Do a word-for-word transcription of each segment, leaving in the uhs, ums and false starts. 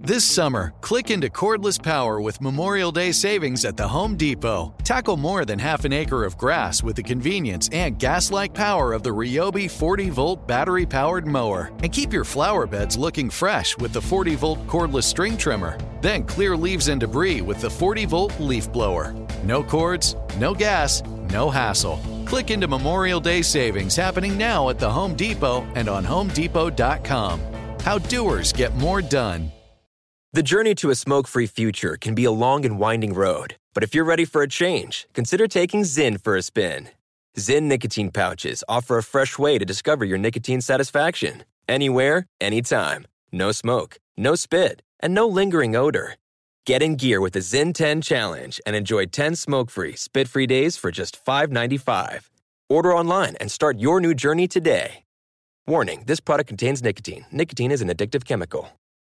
This summer, click into cordless power with Memorial Day savings at the Home Depot. Tackle more than half an acre of grass with the convenience and gas-like power of the Ryobi forty-volt battery-powered mower. And keep your flower beds looking fresh with the forty-volt cordless string trimmer. Then clear leaves and debris with the forty-volt leaf blower. No cords, no gas, no hassle. Click into Memorial Day savings happening now at the Home Depot and on home depot dot com. How doers get more done. The journey to a smoke-free future can be a long and winding road. But if you're ready for a change, consider taking Zyn for a spin. Zyn nicotine pouches offer a fresh way to discover your nicotine satisfaction. Anywhere, anytime. No smoke, no spit, and no lingering odor. Get in gear with the Zyn ten Challenge and enjoy ten smoke-free, spit-free days for just five dollars and ninety-five cents. Order online and start your new journey today. Warning, this product contains nicotine. Nicotine is an addictive chemical.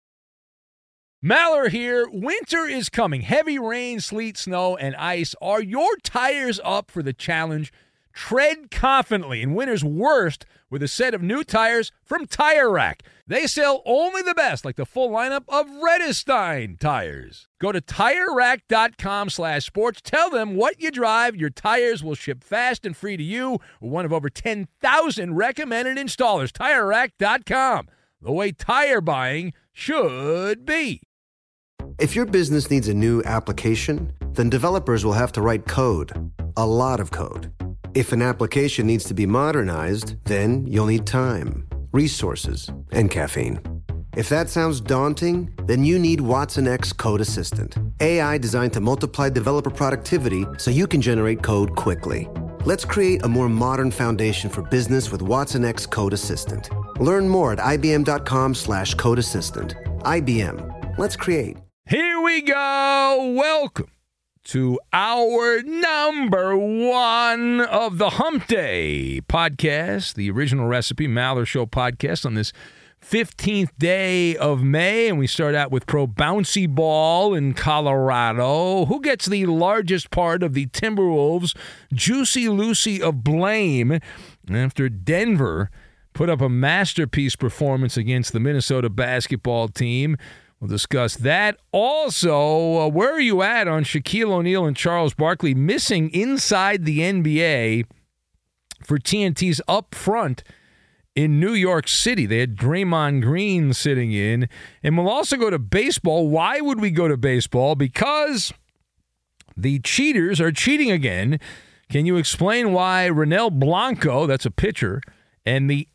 Maller here. Winter is coming. Heavy rain, sleet, snow, and ice. Are your tires up for the challenge? Tread confidently in winter's worst with a set of new tires from Tire Rack. They sell only the best, like the full lineup of Redestein tires. Go to Tire Rack dot com slash sports. Tell them what you drive. Your tires will ship fast and free to you. We're one of over ten thousand recommended installers. Tire Rack dot com. The way tire buying should be. If your business needs a new application, then developers will have to write code. A lot of code. If an application needs to be modernized, then you'll need time, resources, and caffeine. If that sounds daunting, then you need Watson X Code Assistant. A I designed to multiply developer productivity so you can generate code quickly. Let's create a more modern foundation for business with Watson X Code Assistant. Learn more at ibm.com slash code assistant. I B M. Let's create. Here we go. Welcome to our number one of the Hump Day podcast, the original recipe Maller Show podcast on this fifteenth day of May. And we start out with Pro Bouncy Ball in Colorado. Who gets the largest part of the Timberwolves' Juicy Lucy of blame after Denver put up a masterpiece performance against the Minnesota basketball team? We'll discuss that. Also, uh, where are you at on Shaquille O'Neal and Charles Barkley missing inside the N B A for T N T's Up Front in New York City? They had Draymond Green sitting in. And we'll also go to baseball. Why would we go to baseball? Because the cheaters are cheating again. Can you explain why Ronel Blanco, that's a pitcher, and the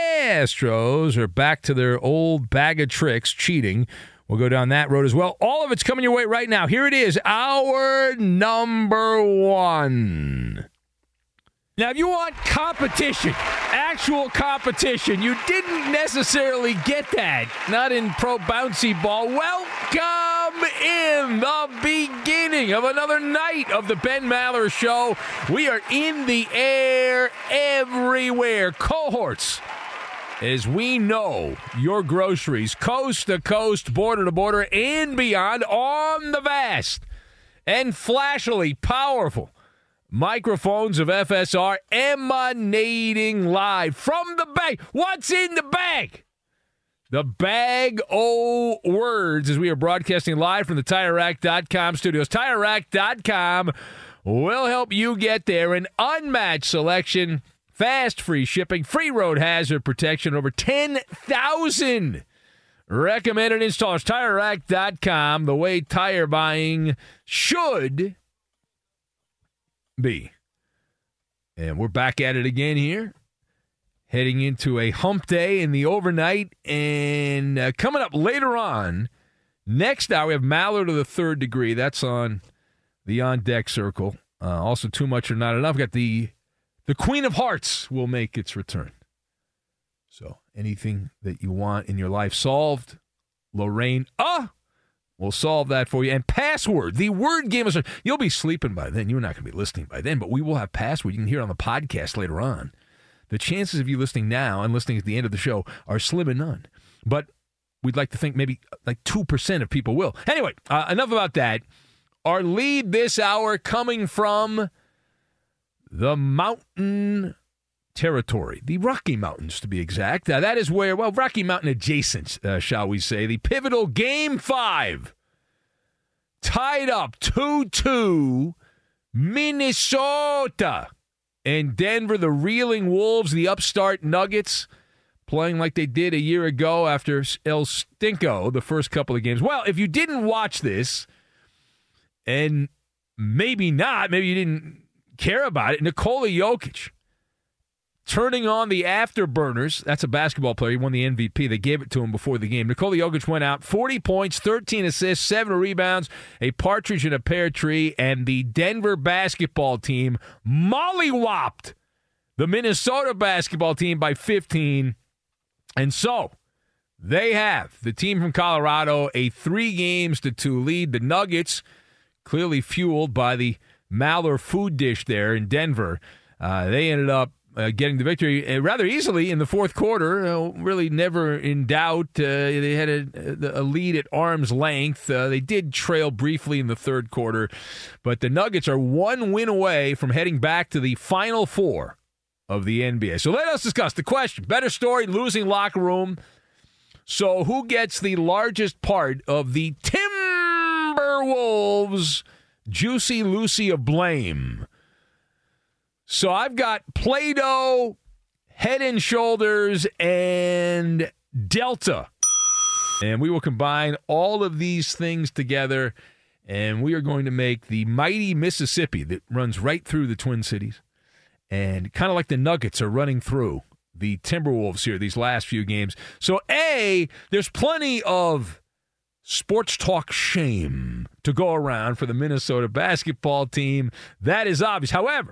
Astros are back to their old bag of tricks, cheating? We'll go down that road as well. All of it's coming your way right now. Here it is, our number one. Now, if you want competition, actual competition, you didn't necessarily get that. Not in Pro Bouncy Ball. Welcome in the beginning of another night of the Ben Maller Show. We are in the air everywhere. Cohorts. As we know, your groceries, coast to coast, border to border, and beyond, on the vast and flashily powerful microphones of F S R, emanating live from the bag. What's in the bag? The bag o' words, as we are broadcasting live from the Tire Rack dot com studios. Tire Rack dot com will help you get there. An unmatched selection, fast free shipping, free road hazard protection, over ten thousand recommended installers. Tire Rack dot com, the way tire buying should be. And we're back at it again here, heading into a hump day in the overnight. And uh, coming up later on, next hour, we have Maller to the third degree. That's on the On Deck Circle. Uh, also, Too Much or Not Enough. Got the the Queen of Hearts will make its return. So anything that you want in your life solved, Lorraine, ah, we'll solve that for you. And Password, the word game is, you'll be sleeping by then. You're not going to be listening by then, but we will have Password. You can hear it on the podcast later on. The chances of you listening now and listening at the end of the show are slim and none. But we'd like to think maybe like two percent of people will. Anyway, uh, enough about that. Our lead this hour coming from the Mountain territory, the Rocky Mountains to be exact. Uh, that is where, well, Rocky Mountain adjacent, uh, shall we say, the pivotal Game five, tied up two two, Minnesota and Denver, the reeling Wolves, the upstart Nuggets, playing like they did a year ago after El Stinko the first couple of games. Well, if you didn't watch this, and maybe not, maybe you didn't care about it, Nikola Jokic turning on the afterburners. That's a basketball player. He won the M V P. They gave it to him before the game. Nikola Jokic went out, forty points, thirteen assists, seven rebounds, a partridge in a pear tree, and the Denver basketball team mollywopped the Minnesota basketball team by fifteen. And so they have, the team from Colorado, a three games to two lead. The Nuggets, clearly fueled by the Maller food dish there in Denver, uh, they ended up Uh, getting the victory uh, rather easily in the fourth quarter, uh, really never in doubt. Uh, they had a, a lead at arm's length. Uh, they did trail briefly in the third quarter, but the Nuggets are one win away from heading back to the Final Four of the N B A. So let us discuss the question. Better story, losing locker room. So who gets the largest part of the Timberwolves' Juicy Lucy of blame? So I've got Play-Doh, Head and Shoulders, and Delta. And we will combine all of these things together, and we are going to make the mighty Mississippi that runs right through the Twin Cities. And kind of like the Nuggets are running through the Timberwolves here these last few games. So, A, there's plenty of sports talk shame to go around for the Minnesota basketball team. That is obvious. However,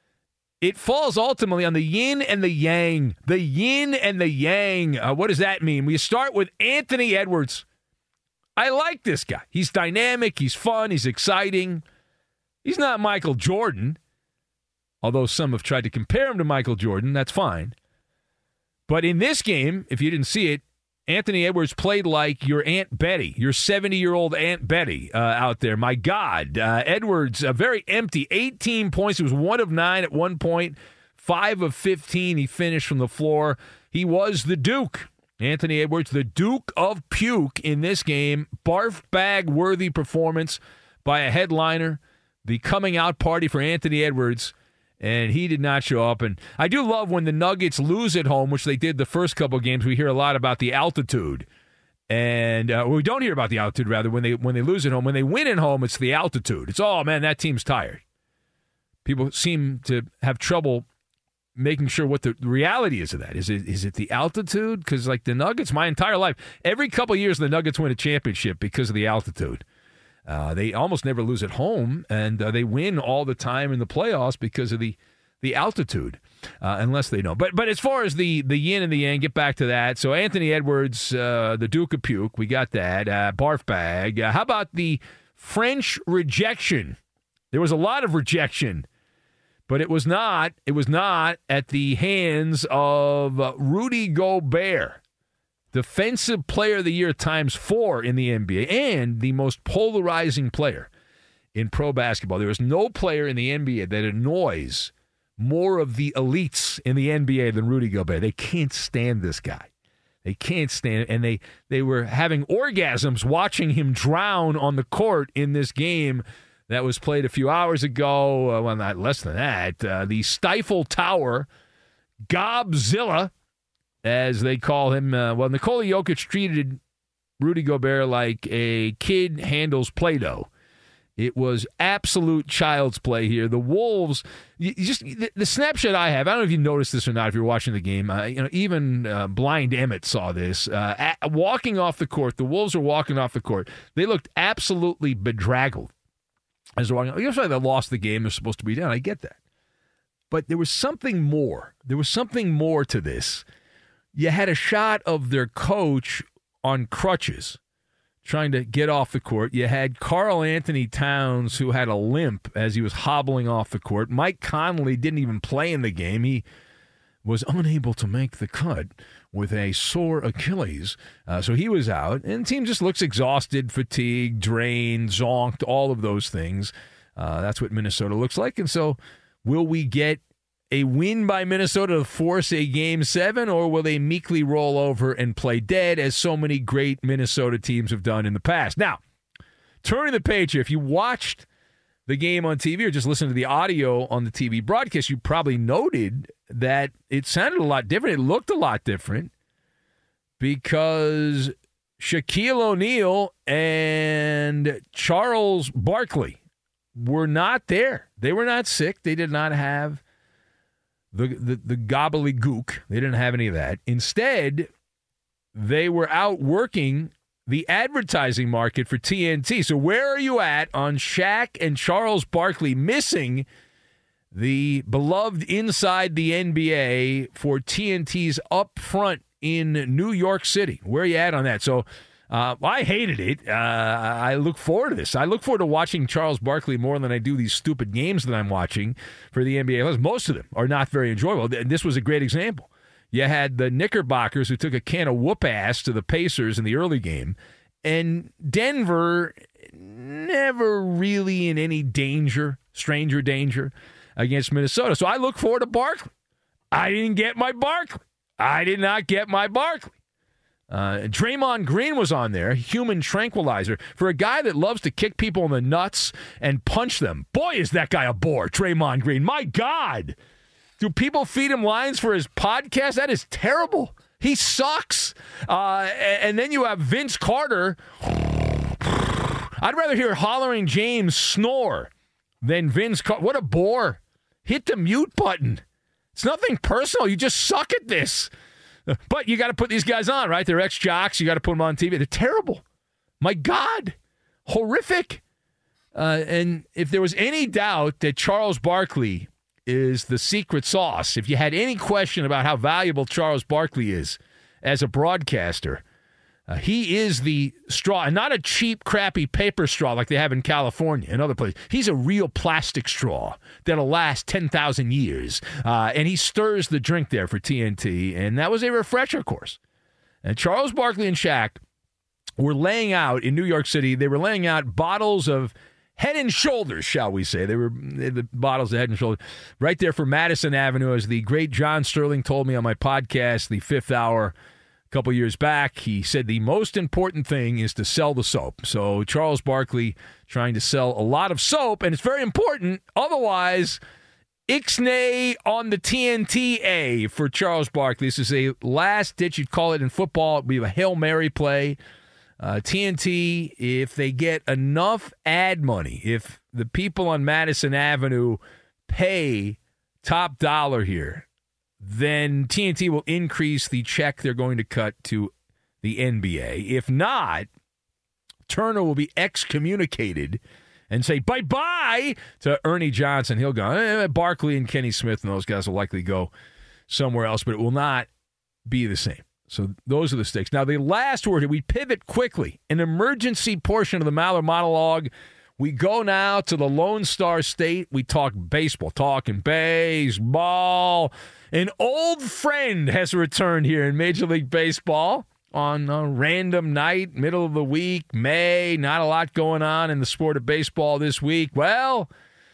it falls ultimately on the yin and the yang. The yin and the yang. Uh, what does that mean? We start with Anthony Edwards. I like this guy. He's dynamic. He's fun. He's exciting. He's not Michael Jordan, although some have tried to compare him to Michael Jordan. That's fine. But in this game, if you didn't see it, Anthony Edwards played like your Aunt Betty, your seventy-year-old Aunt Betty uh, out there. My God. Uh, Edwards, uh, very empty. eighteen points. He was one of nine at one point. five of fifteen he finished from the floor. He was the Duke. Anthony Edwards, the Duke of Puke in this game. Barf bag-worthy performance by a headliner. The coming-out party for Anthony Edwards. And he did not show up. And I do love when the Nuggets lose at home, which they did the first couple of games. We hear a lot about the altitude. And uh, we don't hear about the altitude, rather, when they when they lose at home. When they win at home, it's the altitude. It's, oh, man, that team's tired. People seem to have trouble making sure what the reality is of that. Is it is it the altitude? Because, like, the Nuggets, my entire life, every couple of years the Nuggets win a championship because of the altitude. Uh, they almost never lose at home, and uh, they win all the time in the playoffs because of the the altitude, uh, unless they know. But but as far as the, the yin and the yang, get back to that. So Anthony Edwards, uh, the Duke of Puke, we got that. Uh, barf bag. Uh, how about the French rejection? There was a lot of rejection, but it was not, it was not at the hands of uh, Rudy Gobert. Defensive Player of the Year times four in the N B A, and the most polarizing player in pro basketball. There is no player in the N B A that annoys more of the elites in the N B A than Rudy Gobert. They can't stand this guy. They can't stand it, and they, they were having orgasms watching him drown on the court in this game that was played a few hours ago. Uh, well, not less than that. Uh, the Stifle Tower, Gobzilla, as they call him. Uh, well, Nikola Jokic treated Rudy Gobert like a kid handles Play-Doh. It was absolute child's play here. The Wolves, you, you just the, the snapshot I have, I don't know if you noticed this or not if you're watching the game. Uh, you know, even uh, Blind Emmett saw this. Uh, at, walking off the court, the Wolves were walking off the court. They looked absolutely bedraggled as they're walking. That's why they lost the game. They're supposed to be down. I get that. But there was something more. There was something more to this. You had a shot of their coach on crutches trying to get off the court. You had Karl Anthony Towns, who had a limp as he was hobbling off the court. Mike Conley didn't even play in the game. He was unable to make the cut with a sore Achilles. Uh, so he was out. And the team just looks exhausted, fatigued, drained, zonked, all of those things. Uh, that's what Minnesota looks like. And so will we get a win by Minnesota to force a game seven, or will they meekly roll over and play dead, as so many great Minnesota teams have done in the past? Now, turning the page here, if you watched the game on T V or just listened to the audio on the T V broadcast, you probably noted that it sounded a lot different. It looked a lot different because Shaquille O'Neal and Charles Barkley were not there. They were not sick. They did not have the, the, the gobbledygook. They didn't have any of that. Instead, they were out working the advertising market for T N T. So where are you at on Shaq and Charles Barkley missing the beloved Inside the N B A for T N T's up front in New York City? Where are you at on that? So uh, I hated it. Uh, I look forward to this. I look forward to watching Charles Barkley more than I do these stupid games that I'm watching for the N B A. Most of them are not very enjoyable. This was a great example. You had the Knickerbockers who took a can of whoop ass to the Pacers in the early game, and Denver never really in any danger, stranger danger, against Minnesota. So I look forward to Barkley. I didn't get my Barkley. I did not get my Barkley. Uh, Draymond Green was on there, human tranquilizer. For a guy that loves to kick people in the nuts and punch them, boy, is that guy a bore, Draymond Green. My God. Do people feed him lines for his podcast? That is terrible. He sucks. Uh, and then you have Vince Carter. I'd rather hear Hollering James snore than Vince Carter. What a bore. Hit the mute button. It's nothing personal. You just suck at this. But you got to put these guys on, right? They're ex-jocks. You got to put them on T V. They're terrible. My God. Horrific. Uh, and if there was any doubt that Charles Barkley is the secret sauce, if you had any question about how valuable Charles Barkley is as a broadcaster, uh, he is the straw, and not a cheap, crappy paper straw like they have in California and other places. He's a real plastic straw that'll last ten thousand years, uh, and he stirs the drink there for T N T, and that was a refresher course. And Charles Barkley and Shaq were laying out in New York City, they were laying out bottles of Head and Shoulders, shall we say. They were the bottles of Head and Shoulders right there for Madison Avenue, as the great John Sterling told me on my podcast, The Fifth Hour, a couple years back. He said the most important thing is to sell the soap. So Charles Barkley trying to sell a lot of soap, and it's very important. Otherwise, Ixnay on the T N T A for Charles Barkley. This is a last ditch, you'd call it in football. It would be a Hail Mary play. Uh, T N T, if they get enough ad money, if the people on Madison Avenue pay top dollar here, then T N T will increase the check they're going to cut to the N B A. If not, Turner will be excommunicated and say bye-bye to Ernie Johnson. He'll go, eh, Barkley and Kenny Smith and those guys will likely go somewhere else, but it will not be the same. So those are the stakes. Now, the last word here, we pivot quickly. An emergency portion of the Maller monologue. We go now to the Lone Star State. We talk baseball, talking baseball. An old friend has returned here in Major League Baseball on a random night, middle of the week, May. Not a lot going on in the sport of baseball this week. Well,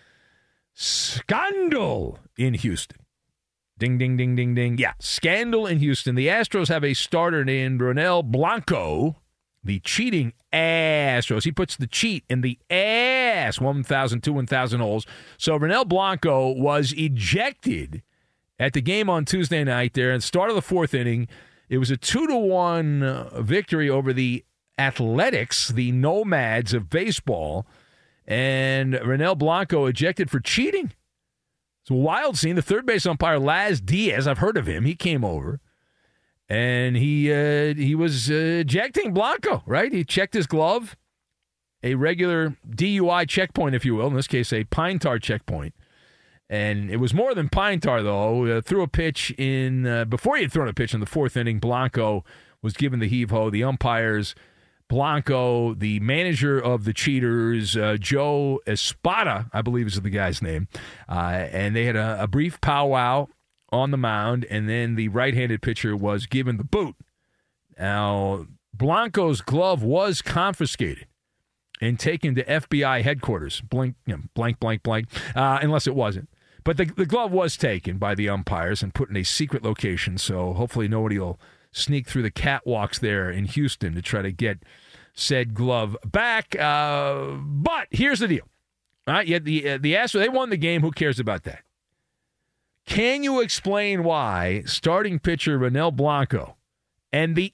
scandal in Houston. Ding, ding, ding, ding, ding. Yeah, scandal in Houston. The Astros have a starter named Ronel Blanco, the cheating Astros. He puts the cheat in the ass, one thousand two, one thousand holes. So Ronel Blanco was ejected at the game on Tuesday night there at the start of the fourth inning. It was a two to one victory over the Athletics, the Nomads of baseball, and Ronel Blanco ejected for cheating. It's a wild scene. The third base umpire, Laz Diaz, I've heard of him. He came over, and he uh, he was uh, ejecting Blanco, right? He checked his glove, a regular D U I checkpoint, if you will, in this case, a pine tar checkpoint. And it was more than pine tar, though. Uh, threw a pitch in, uh, before he had thrown a pitch in the fourth inning, Blanco was given the heave-ho. The umpires, Blanco, the manager of the Cheaters, uh, Joe Espada, I believe is the guy's name, uh, and they had a, a brief powwow on the mound, and then the right-handed pitcher was given the boot. Now, Blanco's glove was confiscated and taken to F B I headquarters, blank, you know, blank, blank, blank, uh, unless it wasn't. But the, the glove was taken by the umpires and put in a secret location, so hopefully nobody will sneak through the catwalks there in Houston to try to get said glove back. Uh, but here's the deal. All right, yet the, uh, the Astros, they won the game. Who cares about that? Can you explain why starting pitcher Ronel Blanco and the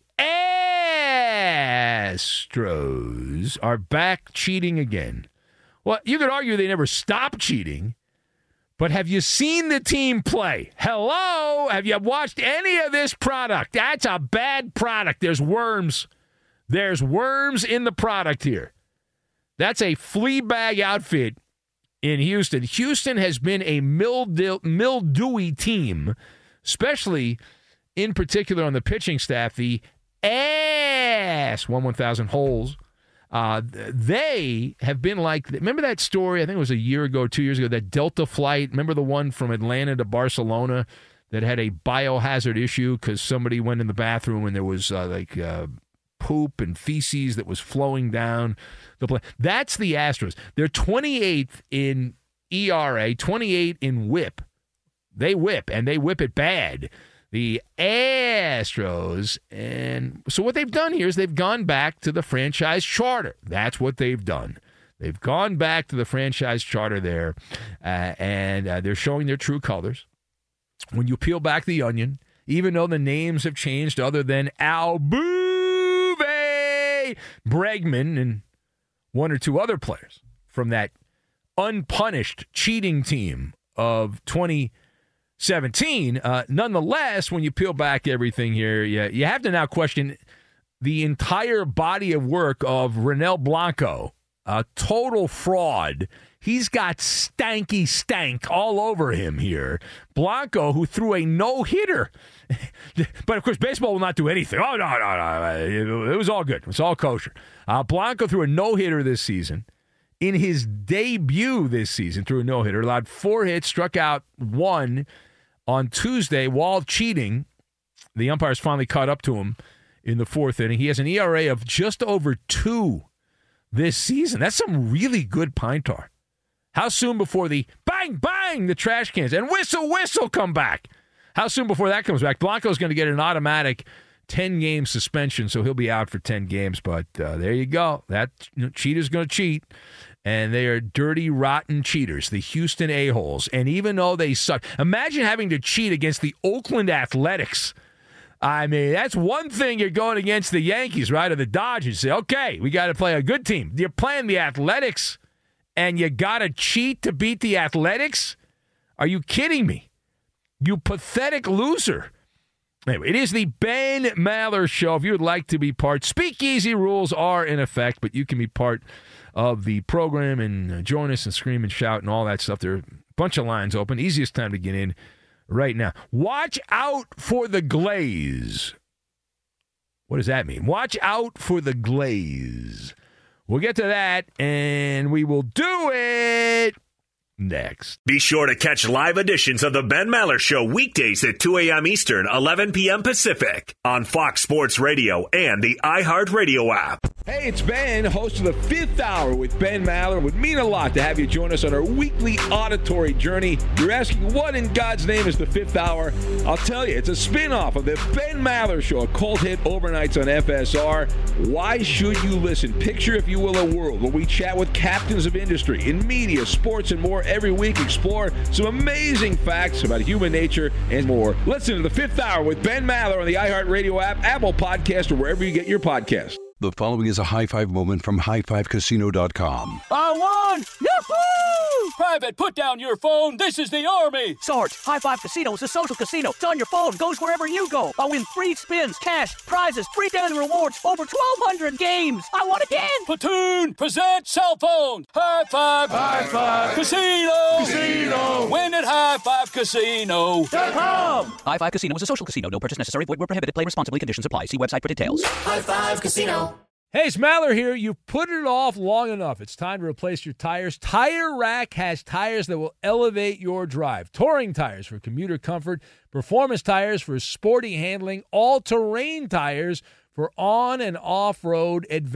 Astros are back cheating again? Well, you could argue they never stopped cheating, but have you seen the team play? Hello? Have you watched any of this product? That's a bad product. There's worms. There's worms in the product here. That's a flea bag outfit in Houston. Houston has been a mildew- mildewy team, especially in particular on the pitching staff. The ass, one one thousand holes. Uh, they have been like, remember that story, I think it was a year ago, two years ago, that Delta flight, remember the one from Atlanta to Barcelona that had a biohazard issue because somebody went in the bathroom and there was uh, like uh, poop and feces that was flowing down the plane. That's the Astros. They're twenty-eighth in E R A, twenty-eight in whip. They whip, and they whip it bad. The Astros, and so what they've done here is they've gone back to the franchise charter. That's what they've done. They've gone back to the franchise charter there, uh, and uh, they're showing their true colors. When you peel back the onion, even though the names have changed other than Altuve, Bregman, and one or two other players from that unpunished cheating team of twenty seventeen, uh, nonetheless, when you peel back everything here, you, you have to now question the entire body of work of Ronel Blanco, a total fraud. He's got stanky stank all over him here. Blanco, who threw a no-hitter. But, of course, baseball will not do anything. Oh, no, no, no. It was all good. It was all kosher. Uh, Blanco threw a no-hitter this season. In his debut this season, threw a no-hitter, allowed four hits, struck out one on Tuesday while cheating. The umpires finally caught up to him in the fourth inning. He has an E R A of just over two this season. That's some really good pine tar. How soon before the bang, bang, the trash cans, and whistle, whistle come back? How soon before that comes back? Blanco's going to get an automatic ten-game suspension, so he'll be out for ten games. But uh, there you go. That you know, cheater's going to cheat. And they are dirty, rotten cheaters, the Houston A-holes. And even though they suck, imagine having to cheat against the Oakland Athletics. I mean, that's one thing you're going against the Yankees, right, or the Dodgers. Say, okay, we got to play a good team. You're playing the Athletics, and you got to cheat to beat the Athletics? Are you kidding me? You pathetic loser. Anyway, it is the Ben Maller Show. If you would like to be part, speakeasy rules are in effect, but you can be part of the program and uh, join us and scream and shout and all that stuff. There are a bunch of lines open. Easiest time to get in right now. Watch out for the glaze. What does that mean? Watch out for the glaze. We'll get to that, and we will do it next. Be sure to catch live editions of the Ben Maller Show weekdays at two a.m. Eastern, eleven p.m. Pacific on Fox Sports Radio and the iHeartRadio app. Hey, it's Ben, host of the Fifth Hour with Ben Maller. It would mean a lot to have you join us on our weekly auditory journey. You're asking, what in God's name is the Fifth Hour? I'll tell you, it's a spin-off of the Ben Maller Show, a cult hit overnights on F S R. Why should you listen? Picture, if you will, a world where we chat with captains of industry in media, sports, and more every week. Explore some amazing facts about human nature and more. Listen to the Fifth Hour with Ben Maller on the iHeartRadio app, Apple Podcast, or wherever you get your podcasts. The following is a high five moment from high five casino dot com. I won! Yahoo! Private, put down your phone. This is the Army. Sarge, High Five Casino is a social casino. It's on your phone. Goes wherever you go. I win free spins, cash, prizes, free daily rewards, over twelve hundred games. I won again. Platoon, present cell phone. High Five. High Five. Casino. Casino. Win at high five casino dot com. High Five Casino is a social casino. No purchase necessary. Void where prohibited. Play responsibly. Conditions apply. See website for details. High Five Casino. Hey, it's Maller here. You've put it off long enough. It's time to replace your tires. Tire Rack has tires that will elevate your drive. Touring tires for commuter comfort, performance tires for sporty handling, all-terrain tires for on- and off-road adventure.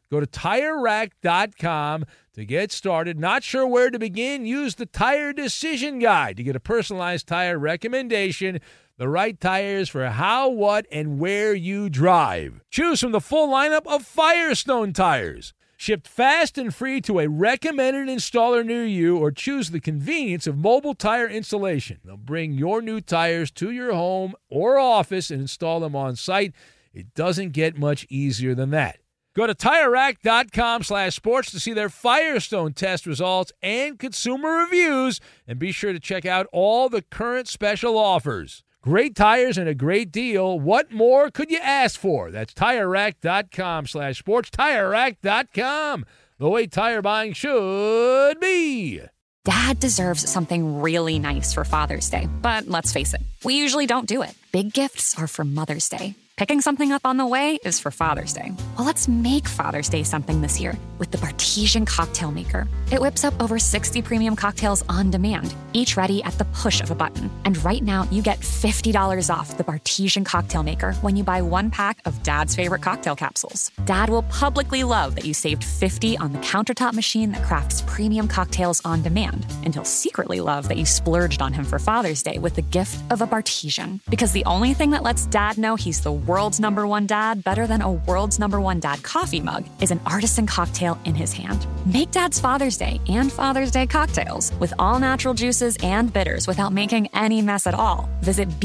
Go to Tire Rack dot com to get started. Not sure where to begin? Use the Tire Decision Guide to get a personalized tire recommendation. The right tires for how, what, and where you drive. Choose from the full lineup of Firestone tires. Shipped fast and free to a recommended installer near you, or choose the convenience of mobile tire installation. They'll bring your new tires to your home or office and install them on site. It doesn't get much easier than that. Go to Tire Rack dot com slash sports to see their Firestone test results and consumer reviews, and be sure to check out all the current special offers. Great tires and a great deal. What more could you ask for? That's Tire Rack dot com slash sports. Tire Rack dot com, the way tire buying should be. Dad deserves something really nice for Father's Day, but let's face it, we usually don't do it. Big gifts are for Mother's Day. Picking something up on the way is for Father's Day. Well, let's make Father's Day something this year with the Bartesian Cocktail Maker. It whips up over sixty premium cocktails on demand, each ready at the push of a button. And right now, you get fifty dollars off the Bartesian Cocktail Maker when you buy one pack of Dad's favorite cocktail capsules. Dad will publicly love that you saved fifty dollars on the countertop machine that crafts premium cocktails on demand. And he'll secretly love that you splurged on him for Father's Day with the gift of a Bartesian. Because the only thing that lets Dad know he's the world's number one dad better than a world's number one dad coffee mug is an artisan cocktail in his hand. Make Dad's Father's Day and Father's Day cocktails with all natural juices and bitters without making any mess at all. Visit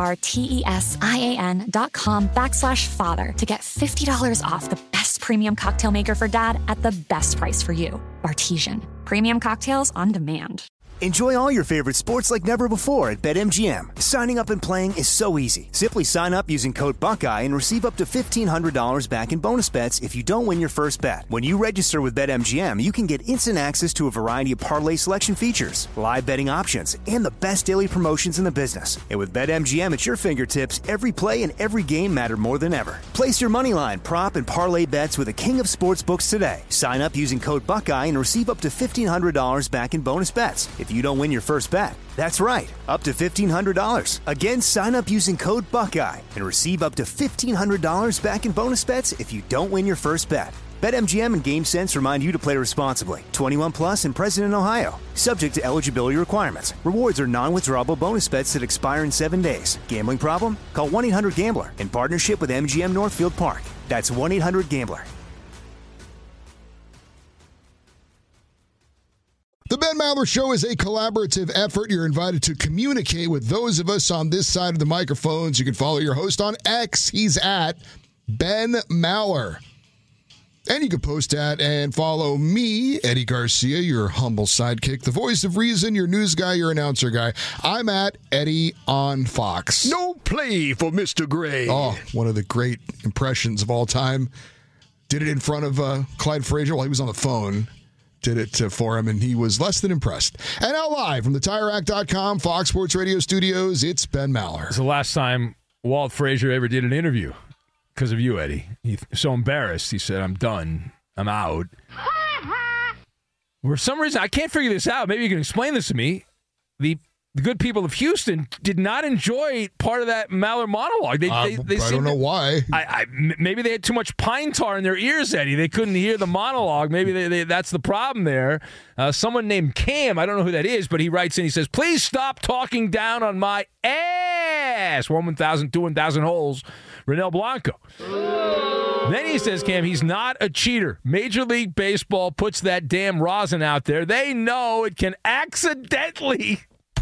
B-A-R-T-E-S-I-A-N dot com backslash father to get fifty dollars off the best premium cocktail maker for Dad at the best price for you. Bartesian. Premium cocktails on demand. Enjoy all your favorite sports like never before at BetMGM. Signing up and playing is so easy. Simply sign up using code Buckeye and receive up to fifteen hundred dollars back in bonus bets if you don't win your first bet. When you register with BetMGM, you can get instant access to a variety of parlay selection features, live betting options, and the best daily promotions in the business. And with BetMGM at your fingertips, every play and every game matter more than ever. Place your moneyline, prop, and parlay bets with the king of sportsbooks today. Sign up using code Buckeye and receive up to fifteen hundred dollars back in bonus bets if you don't win your first bet. That's right, up to fifteen hundred dollars. Again, sign up using code Buckeye and receive up to fifteen hundred dollars back in bonus bets if you don't win your first bet. BetMGM and GameSense remind you to play responsibly. twenty-one plus and present in Ohio. Subject to eligibility requirements. Rewards are non-withdrawable bonus bets that expire in seven days. Gambling problem? Call one eight hundred gambler in partnership with M G M Northfield Park. That's one eight hundred gambler. The Ben Maller Show is a collaborative effort. You're invited to communicate with those of us on this side of the microphones. You can follow your host on X. He's at Ben Maller. And you can post at and follow me, Eddie Garcia, your humble sidekick, the voice of reason, your news guy, your announcer guy. I'm at Eddie on Fox. No play for Mister Gray. Oh, one of the great impressions of all time. Did it in front of uh, Clyde Frazier while he was on the phone. Did it uh, for him, and he was less than impressed. And now live from the Tire Rack dot com Fox Sports Radio studios, it's Ben Maller. It's the last time Walt Frazier ever did an interview because of you, Eddie. He's so embarrassed. He said, I'm done. I'm out. For some reason, I can't figure this out. Maybe you can explain this to me. The The good people of Houston did not enjoy part of that Maller monologue. They, uh, they, they I don't know to, why. I, I, maybe they had too much pine tar in their ears, Eddie. They couldn't hear the monologue. Maybe they, they, that's the problem there. Uh, someone named Cam, I don't know who that is, but he writes in, he says, please stop talking down on my ass. one thousand, two thousand holes. Renel Blanco. Then he says, Cam, he's not a cheater. Major League Baseball puts that damn rosin out there. They know it can accidentally...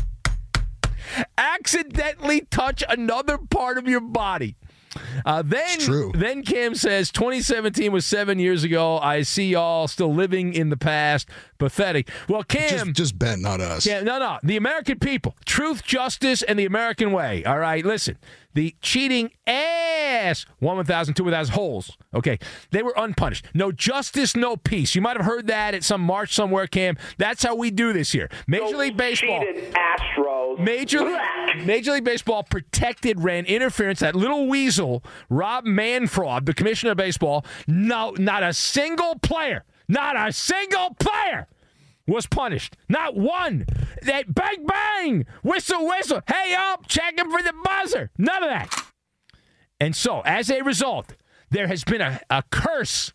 accidentally touch another part of your body. Uh, then, then Cam says, twenty seventeen was seven years ago. I see y'all still living in the past. Pathetic. Well, Cam... Just, just Ben, not us. Cam, no, no. The American people. Truth, justice, and the American way. All right, listen. The cheating ass one thousand, two thousand holes. Okay, they were unpunished. No justice, no peace. You might have heard that at some march somewhere, Cam. That's how we do this here. Major League Baseball. Astros. Major, Major League Baseball protected, ran interference. That little weasel, Rob Manfred, the commissioner of baseball, no, not a single player, not a single player was punished. Not one. That bang, bang, whistle, whistle, hey, up, checking for the buzzer. None of that. And so, as a result, there has been a, a curse,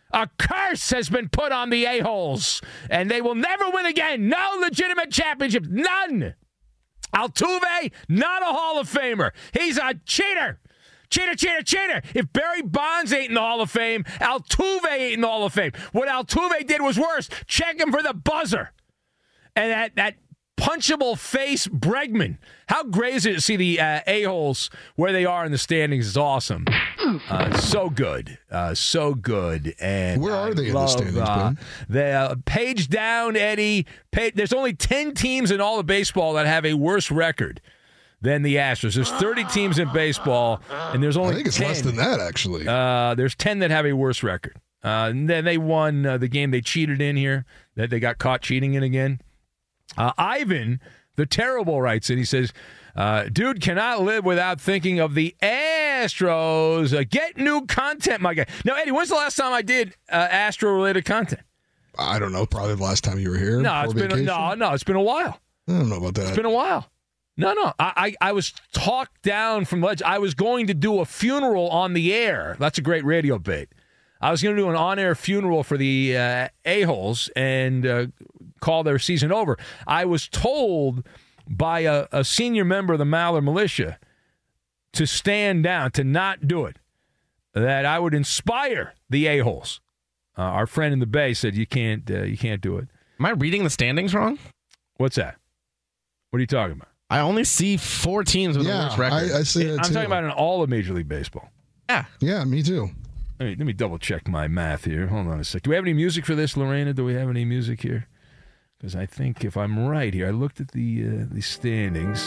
A curse has been put on the A-holes, and they will never win again. No legitimate championship. None. Altuve, not a Hall of Famer. He's a cheater. Cheater, cheater, cheater. If Barry Bonds ain't in the Hall of Fame, Altuve ain't in the Hall of Fame. What Altuve did was worse. Check him for the buzzer. And that, that punchable face Bregman. How great is it to see the uh, A-holes where they are in the standings? Is awesome. Uh, so good. Uh, so good. And where are I they love, in the standings, uh, Ben? The uh, page down, Eddie. Page, there's only ten teams in all of baseball that have a worse record than the Astros. There's thirty teams in baseball, and there's only I think it's ten. less than that, actually. Uh, there's ten that have a worse record. Uh, and then they won uh, the game they cheated in here, that they got caught cheating in again. Uh, Ivan, the terrible, writes in. He says, uh, dude cannot live without thinking of the Astros. Uh, get new content, my guy. Now, Eddie, when's the last time I did uh, Astro-related content? I don't know. Probably the last time you were here. No, it's been a, no, no, it's been a while. I don't know about that. It's been a while. No, no. I, I, I was talked down from ledge. I was going to do a funeral on the air. That's a great radio bit. I was going to do an on-air funeral for the uh, A-holes and uh, call their season over. I was told by a, a senior member of the Maller militia to stand down, to not do it, that I would inspire the A-holes. Uh, our friend in the Bay said, you can't, uh, you can't do it. Am I reading the standings wrong? What's that? What are you talking about? I only see four teams with yeah, a worse record. I, I see that I'm too. talking about in all of Major League Baseball. Yeah. Yeah, me too. Let me, let me double check my math here. Hold on a sec. Do we have any music for this, Lorena? Do we have any music here? Because I think if I'm right here, I looked at the uh, the standings.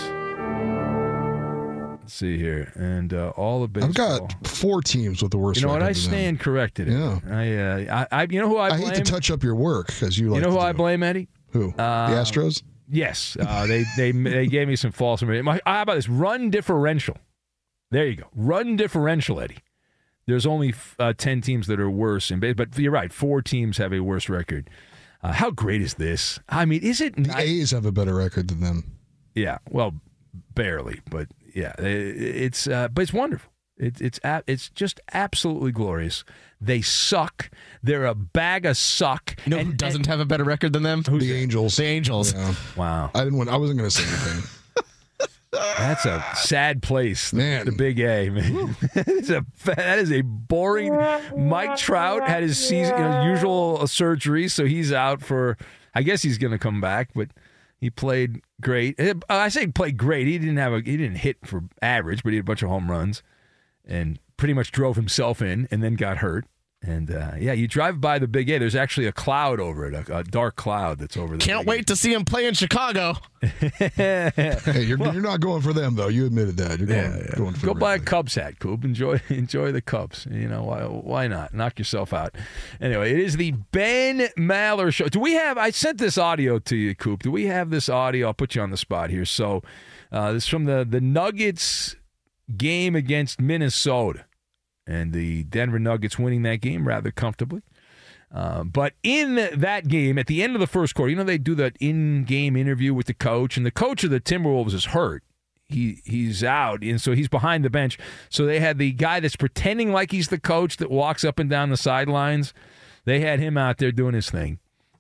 Let's see here, and uh, all of baseball. I've got four teams with the worst. You know what? record I than stand them. corrected. Yeah. I, uh, I, I, you know who I I blame? hate to touch up your work because you. Like you know to who do I it. blame, Eddie? Who? Uh, the Astros. Yes, uh, they they they gave me some false information. How about this run differential? There you go, run differential, Eddie. There's only uh, ten teams that are worse in base, but you're right. Four teams have a worse record. Uh, how great is this? I mean, is it? The nice? A's have a better record than them. Yeah, well, barely, but yeah, it's uh, but it's wonderful. It, it's it's just absolutely glorious. They suck. They're a bag of suck. You know and, who doesn't and, have a better record than them? Who's the Angels. The Angels. Yeah. Wow. I didn't want. I wasn't going to say anything. That's a sad place, man. The Big A, man. It's a, that is a boring. Mike Trout had his season, you know, usual surgery, so he's out for. I guess he's going to come back, but he played great. I say played great. He didn't have a. He didn't hit for average, but he had a bunch of home runs, and pretty much drove himself in, and then got hurt. And, uh, yeah, you drive by the Big A, there's actually a cloud over it, a, a dark cloud that's over there. Can't wait to see him play in Chicago. Hey, you're, well, you're not going for them, though. You admitted that. You're going, yeah, yeah. going for Go buy a thing. Cubs hat, Coop. Enjoy enjoy the Cubs. You know, why, why not? Knock yourself out. Anyway, it is the Ben Maller Show. Do we have, I sent this audio to you, Coop. Do we have this audio? I'll put you on the spot here. So, uh, this is from the, the Nuggets game against Minnesota. And the Denver Nuggets winning that game rather comfortably. Uh, but in that game, at the end of the first quarter, you know, they do that in-game interview with the coach, and the coach of the Timberwolves is hurt. He He's out, and so he's behind the bench. So they had the guy that's pretending like he's the coach that walks up and down the sidelines. They had him out there doing his thing.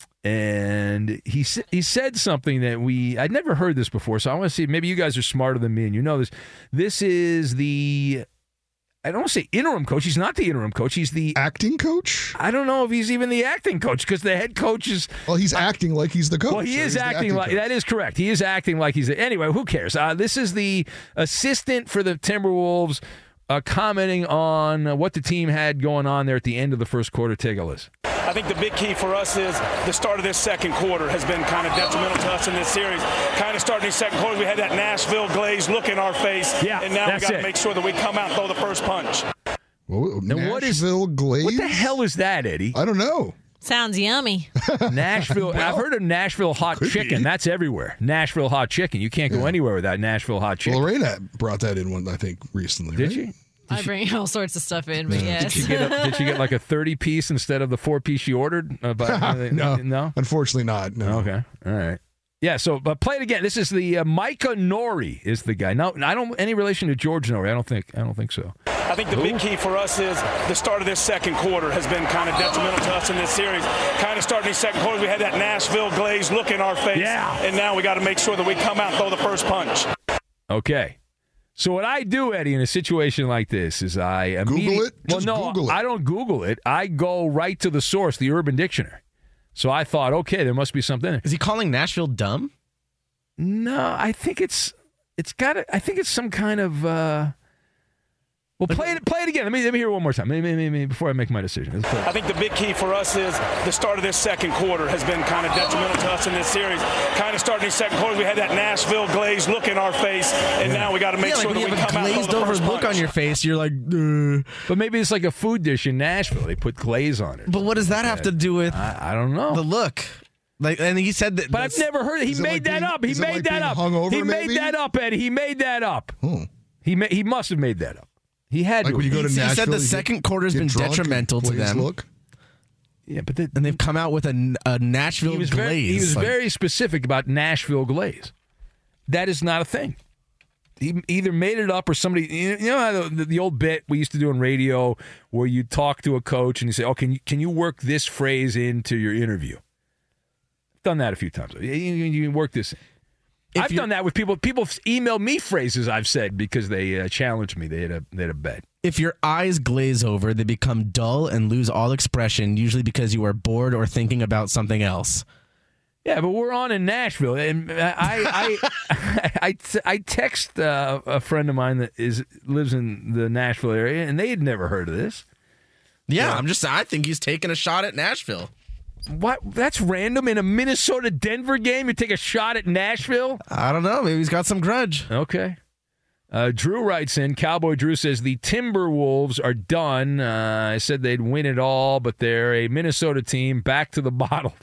And he he said something that we I'd never heard this before, so I want to see, maybe you guys are smarter than me and you know this. This is the... I don't want to say interim coach. He's not the interim coach. He's the acting coach. I don't know if he's even the acting coach because the head coach is. Well, he's acting like he's the coach. Well, he so is acting, acting like coach. That is correct. He is acting like he's. The, anyway, who cares? Uh, this is the assistant for the Timberwolves uh, commenting on uh, what the team had going on there at the end of the first quarter. Take a listen. I think the big key for us is the start of this second quarter has been kind of detrimental to us in this series. Kind of starting the second quarter, we had that Nashville glaze look in our face, yeah, and now we got to it. make sure that we come out and throw the first punch. Well, now, Nashville what is glaze? What the hell is that, Eddie? I don't know. Sounds yummy. Nashville. well, I've heard of Nashville hot chicken. Be. That's everywhere. Nashville hot chicken. You can't go yeah. anywhere without Nashville hot chicken. Well, Lorena brought that in one, I think, recently. Did right? she? I bring all sorts of stuff in, but yeah. yes. Did she get a, did she get like a thirty piece instead of the four piece she ordered? Uh, by, no, no, unfortunately not. No. Okay, all right. Yeah, so but play it again. This is the uh, Micah Nori is the guy. No, I don't any relation to George Nori. I don't think. I don't think so. I think the Ooh. big key for us is the start of this second quarter has been kind of detrimental to us in this series. Kind of starting these second quarters, we had that Nashville glaze look in our face, yeah. and now we got to make sure that we come out and throw the first punch. Okay. So what I do, Eddie, in a situation like this is I Google it. Well, Just no, Google it. I don't Google it. I go right to the source, the Urban Dictionary. So I thought, okay, there must be something there. Is he calling Nashville dumb? No, I think it's it's got it. I think it's some kind of. Uh, well, play it. Play it again. Let me let me hear it one more time. Maybe, maybe, maybe before I make my decision. Let's play it. I think the big key for us is the start of this second quarter has been kind of detrimental to us in this series. Kind of starting these second quarters, we had that Nashville glaze look in our face, and yeah. now we got to make yeah, sure like that we you have come a out and glazed throw the over first look punch. on your face. You're like, Ugh. But maybe it's like a food dish in Nashville. They put glaze on it. But what does that have to do with? I, I don't know. The look. Like, and he said that. But I've never heard it. He Is it made like that being- up. He is it made like that being up. hungover, he maybe? made that up, Eddie. He made that up. Hmm. He ma- he must have made that up. He had Like to. when you go to he, he Nashville, said the you second get- quarter's get been drunk and detrimental to glaze them. Look. Yeah, but the, And they've come out with a, a Nashville he was glaze. very, he was Like, very specific about Nashville glaze. That is not a thing. He either made it up or somebody. You know how the, the old bit we used to do on radio where you talk to a coach and you say, "Oh, can you can you work this phrase into your interview?" I've done that a few times. You, you, you work this in. If I've you- done that with people. People email me phrases I've said because they uh, challenged me. They had a they had a bet. If your eyes glaze over, they become dull and lose all expression, usually because you are bored or thinking about something else. Yeah, but we're on in Nashville, and I I I, I, I text uh, a friend of mine that is lives in the Nashville area, and they had never heard of this. Yeah, Yeah. I'm just. I think he's taking a shot at Nashville. What? That's random. In a Minnesota Denver game, you take a shot at Nashville? I don't know. Maybe he's got some grudge. Okay. Uh, Drew writes in, Cowboy Drew says, the Timberwolves are done. Uh, I said they'd win it all, but they're a Minnesota team back to the bottle.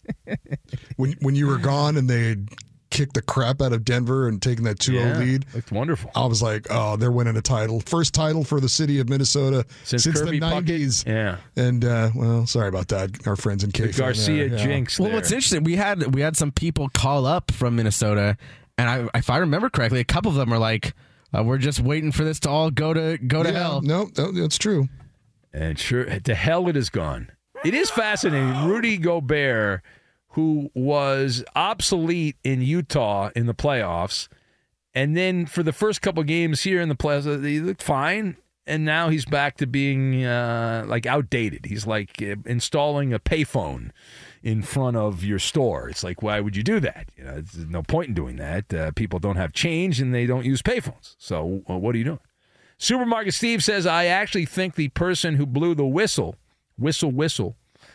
When when you were gone and they had kicked the crap out of Denver and taken that two oh Yeah, lead, looked wonderful. I was like, oh, they're winning a title. First title for the city of Minnesota Since since, Kirby the Puckett? nineties. Yeah. And, uh, well, sorry about that. Our friends in The K. Garcia yeah. jinx Well, there. what's interesting, we had we had some people call up from Minnesota, and I, if I remember correctly, a couple of them are like, uh, "We're just waiting for this to all go to go to Yeah, hell." No, no, that's true. And sure, to hell it is gone. It is fascinating. Rudy Gobert, who was obsolete in Utah in the playoffs, and then for the first couple games here in the playoffs, he looked fine, and now he's back to being uh, like outdated. He's like uh, installing a payphone in front of your store. It's like, why would you do that? You know, there's no point in doing that. Uh, people don't have change, and they don't use payphones. So uh, what are you doing? Supermarket Steve says, I actually think the person who blew the whistle, whistle, whistle,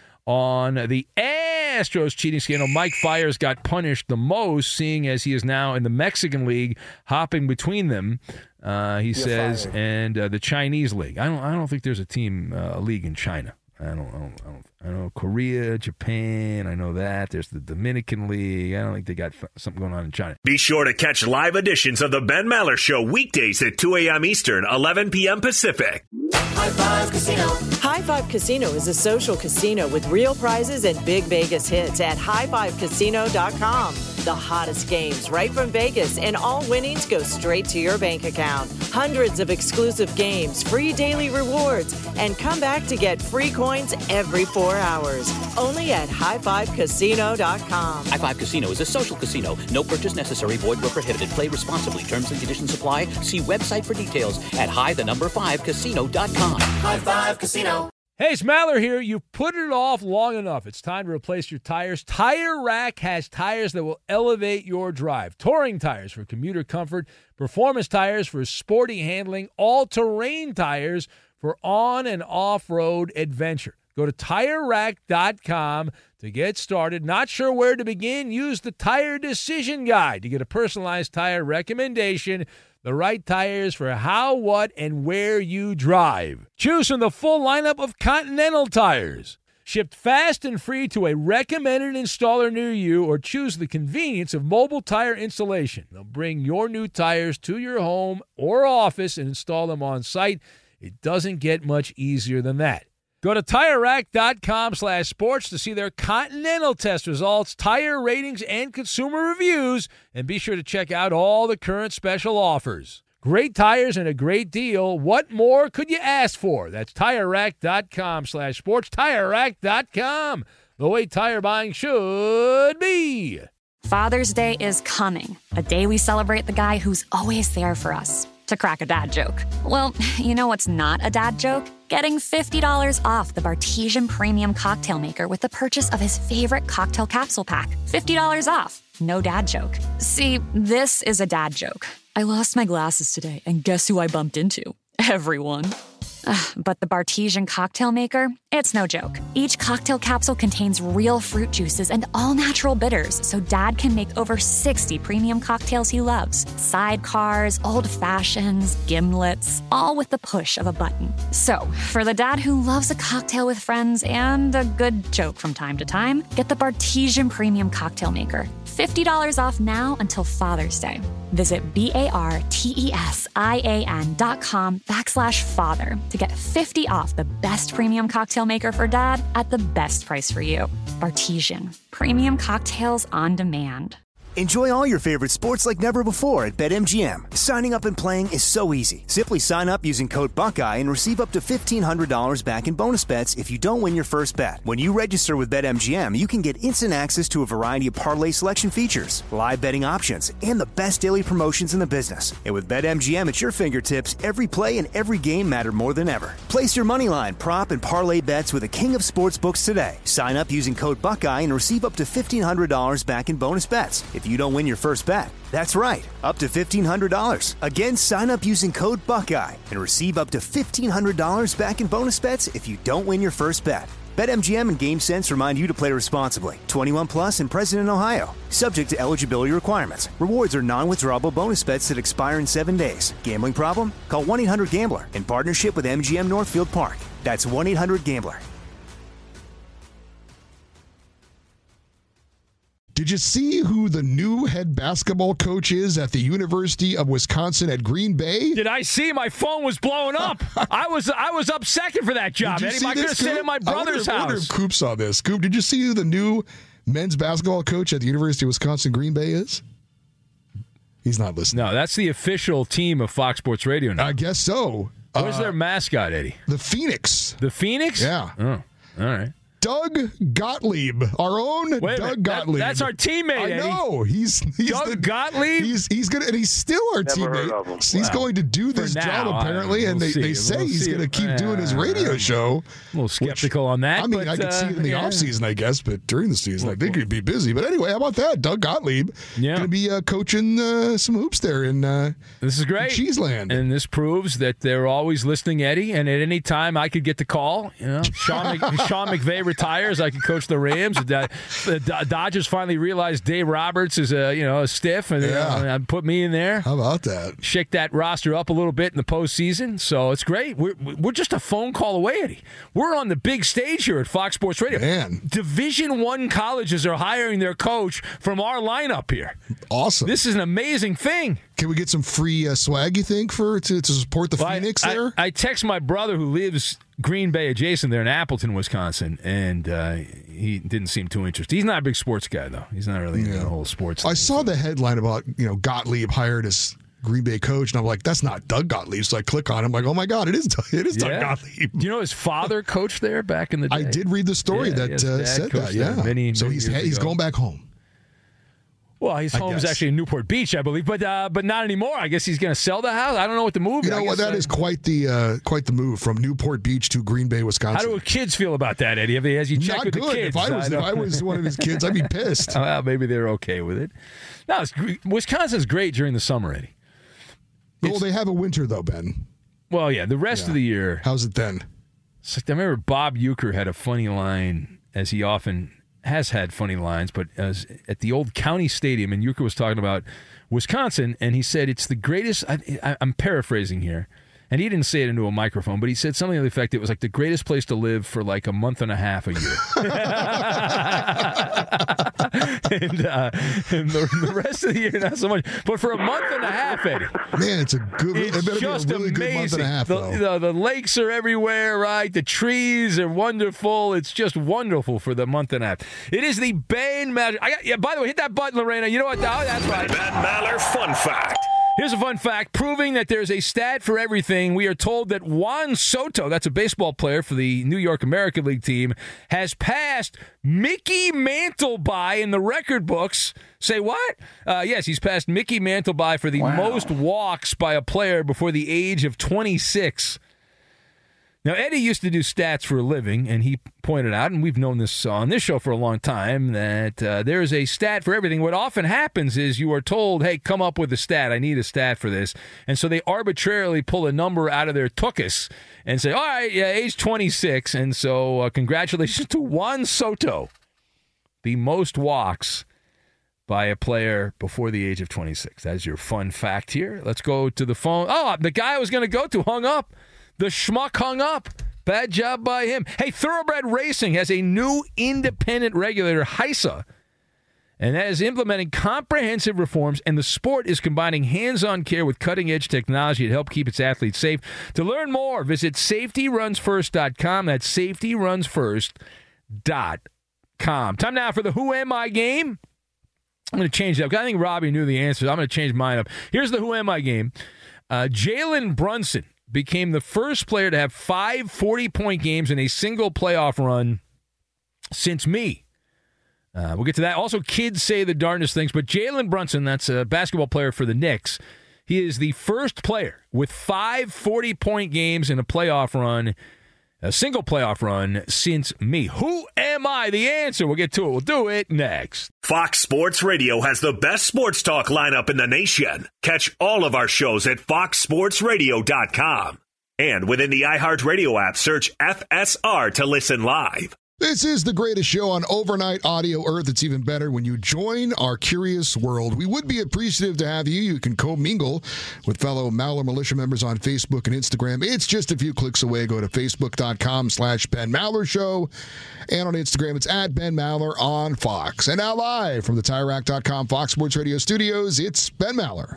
on the Astros cheating scandal, Mike Fiers, got punished the most, seeing as he is now in the Mexican League, hopping between them, uh, he says, fired. and uh, the Chinese League. I don't I don't think there's a team, uh, a league in China. I don't, I don't, I don't, I know Korea, Japan, I know that. There's the Dominican League. I don't think they got something going on in China. Be sure to catch live editions of the Ben Maller Show weekdays at two a.m. Eastern, eleven p.m. Pacific. High Five Casino. High Five Casino is a social casino with real prizes and big Vegas hits at high five casino dot com. The hottest games right from Vegas, and all winnings go straight to your bank account. Hundreds of exclusive games, free daily rewards, and come back to get free coins every four hours. Only at high five casino dot com. High Five Casino is a social casino. No purchase necessary. Void where prohibited. Play responsibly. Terms and conditions apply. See website for details at high the number five casino dot com. High Five Casino. Hey, it's Maller here. You've put it off long enough. It's time to replace your tires. Tire Rack has tires that will elevate your drive. Touring tires for commuter comfort, performance tires for sporty handling, all-terrain tires for on- and off-road adventure. Go to tire rack dot com to get started. Not sure where to begin? Use the Tire Decision Guide to get a personalized tire recommendation. The right tires for how, what, and where you drive. Choose from the full lineup of Continental tires. Shipped fast and free to a recommended installer near you, or choose the convenience of mobile tire installation. They'll bring your new tires to your home or office and install them on site. It doesn't get much easier than that. Go to TireRack.com slash sports to see their Continental test results, tire ratings, and consumer reviews, and be sure to check out all the current special offers. Great tires and a great deal. What more could you ask for? That's TireRack.com slash sports. TireRack dot com, the way tire buying should be. Father's Day is coming, a day we celebrate the guy who's always there for us. To crack a dad joke. Well, you know what's not a dad joke? Getting fifty dollars off the Bartesian Premium Cocktail Maker with the purchase of his favorite cocktail capsule pack. fifty dollars off. No dad joke. See, this is a dad joke. I lost my glasses today, and guess who I bumped into? Everyone. Ugh, but the Bartesian Cocktail Maker, it's no joke. Each cocktail capsule contains real fruit juices and all-natural bitters, so Dad can make over sixty premium cocktails he loves. Sidecars, old fashions, gimlets, all with the push of a button. So, for the dad who loves a cocktail with friends and a good joke from time to time, get the Bartesian Premium Cocktail Maker. fifty dollars off now until Father's Day. Visit B-A-R-T-E-S-I-A-N dot com backslash father to get fifty off the best premium cocktail maker for dad at the best price for you. Bartesian. Premium cocktails on demand. Enjoy all your favorite sports like never before at BetMGM. Signing up and playing is so easy. Simply sign up using code Buckeye and receive up to fifteen hundred dollars back in bonus bets if you don't win your first bet. When you register with BetMGM, you can get instant access to a variety of parlay selection features, live betting options, and the best daily promotions in the business. And with BetMGM at your fingertips, every play and every game matter more than ever. Place your moneyline, prop, and parlay bets with the king of sportsbooks today. Sign up using code Buckeye and receive up to fifteen hundred dollars back in bonus bets if you don't win your first bet. That's right, up to fifteen hundred dollars. Again, sign up using code Buckeye and receive up to fifteen hundred dollars back in bonus bets if you don't win your first bet. BetMGM and GameSense remind you to play responsibly. twenty-one plus and present in Ohio. Subject to eligibility requirements. Rewards are non-withdrawable bonus bets that expire in seven days. Gambling problem? Call one eight hundred gambler in partnership with M G M Northfield Park. That's one eight hundred gambler. Did you see who the new head basketball coach is at the University of Wisconsin at Green Bay? Did I see? My phone was blowing up. I was I was up second for that job, Eddie. I could have stayed at my brother's I wonder, house. I wonder if Coop saw this. Coop, did you see who the new men's basketball coach at the University of Wisconsin Green Bay is? He's not listening. No, that's the official team of Fox Sports Radio now. I guess so. Where's uh, their mascot, Eddie? The Phoenix. The Phoenix? Yeah. Oh, all right. Doug Gottlieb, our own Wait Doug Gottlieb. That, that's our teammate, I Eddie. know. He's, he's Doug the, Gottlieb? He's he's gonna and he's still our Never heard teammate. of him. He's Wow. going to do this For job now, apparently, I- and we'll they, see. they say We'll he's see. going to keep Uh, doing his radio show. A little skeptical on that. I mean, but, I could uh, see it in the yeah. off season, I guess, but during the season, I think he'd be busy. But anyway, how about that? Doug Gottlieb Yeah. going to be uh, coaching uh, some hoops there in uh, This is great. Cheeseland. And this proves that they're always listening, Eddie. And at any time I could get the call. You know, Sean, Mc, Sean McVay retires, I could coach the Rams. The, the Dodgers finally realized Dave Roberts is a you know a stiff, and Yeah. uh, put me in there. How about that? Shake that roster up a little bit in the postseason. So it's great. We're we're just a phone call away, Eddie. We're on the big stage here at Fox Sports Radio. Man. Division One colleges are hiring their coach from our lineup here. Awesome. This is an amazing thing. Can we get some free uh, swag, you think, for to, to support the Well, I- Phoenix I, there? I text my brother who lives Green Bay adjacent there in Appleton, Wisconsin, and uh, he didn't seem too interested. He's not a big sports guy, though. He's not really into the whole sports I thing. saw the headline about, you know, Gottlieb hired as Green Bay coach, and I'm like, that's not Doug Gottlieb. So I click on it. I'm like, oh my God, it is Doug, it is Yeah. Doug Gottlieb. Do you know his father coached there back in the day? I did read the story Yeah, that his uh, dad said coached that. there Yeah. many, so many he's years he's ago. going back home. Well, his I home is guess. actually in Newport Beach, I believe, but uh, but not anymore. I guess he's going to sell the house. I don't know what the move. You I know what? guess, That uh, is quite the uh, quite the move from Newport Beach to Green Bay, Wisconsin. How do kids feel about that, Eddie? Have they, has he checked Not with good. the kids? If I was if don't- I was one of his kids, I'd be pissed. well, maybe they're okay with it. No, it's, Wisconsin's great during the summer, Eddie. Well, they have a winter though, Ben. Well, yeah, the rest Yeah. of the year. How's it then? It's like, I remember Bob Uecker had a funny line, as he often has had funny lines, but as at the old county stadium, and Uecker was talking about Wisconsin, and he said it's the greatest. I, I, I'm paraphrasing here, and he didn't say it into a microphone, but he said something to the effect it was like the greatest place to live for like a month and a half a year. and, uh, and the, the rest of the year, not so much. But for a month and a half, Eddie. Man, it's a good, it's it better just be a really amazing. good month and a half, the, though. the, the lakes are everywhere, right? The trees are wonderful. It's just wonderful for the month and a half. It is the Ben Maller. I got, yeah, by the way, hit that button, Lorena. You know what? Oh, that's right. Ben Maller Fun Fact. Here's a fun fact proving that there's a stat for everything. We are told that Juan Soto, that's a baseball player for the New York American League team, has passed Mickey Mantleby in the record books. Say what? Uh, yes, he's passed Mickey Mantleby for the wow. most walks by a player before the age of twenty-six. Now, Eddie used to do stats for a living, and he pointed out, and we've known this on this show for a long time, that uh, there is a stat for everything. What often happens is you are told, hey, come up with a stat. I need a stat for this. And so they arbitrarily pull a number out of their tuchus and say, all right, yeah, age twenty-six. And so uh, congratulations to Juan Soto, the most walks by a player before the age of twenty-six. That is your fun fact here. Let's go to the phone. Oh, the guy I was going to go to hung up. The schmuck hung up. Bad job by him. Hey, Thoroughbred Racing has a new independent regulator, HISA, and that is implementing comprehensive reforms, and the sport is combining hands-on care with cutting-edge technology to help keep its athletes safe. To learn more, visit safety runs first dot com. That's safety runs first dot com. Time now for the Who Am I game. I'm going to change that. I think Robbie knew the answer. I'm going to change mine up. Here's the Who Am I game. Uh, Jalen Brunson became the first player to have five forty-point games in a single playoff run since me. Uh, we'll get to that. Also, kids say the darndest things, but Jalen Brunson, that's a basketball player for the Knicks, he is the first player with five forty-point games in a playoff run, a single playoff run, since me. Who am I? The answer. We'll get to it. We'll do it next. Fox Sports Radio has the best sports talk lineup in the nation. Catch all of our shows at fox sports radio dot com. And within the iHeartRadio app, search F S R to listen live. This is the greatest show on overnight audio earth. It's even better when you join our curious world. We would be appreciative to have you. You can co-mingle with fellow Maller Militia members on Facebook and Instagram. It's just a few clicks away. Go to facebook.com slash Ben Maller Show. And on Instagram, it's at Ben Maller on Fox. And now live from the Tire Rack dot com Fox Sports Radio studios, it's Ben Maller.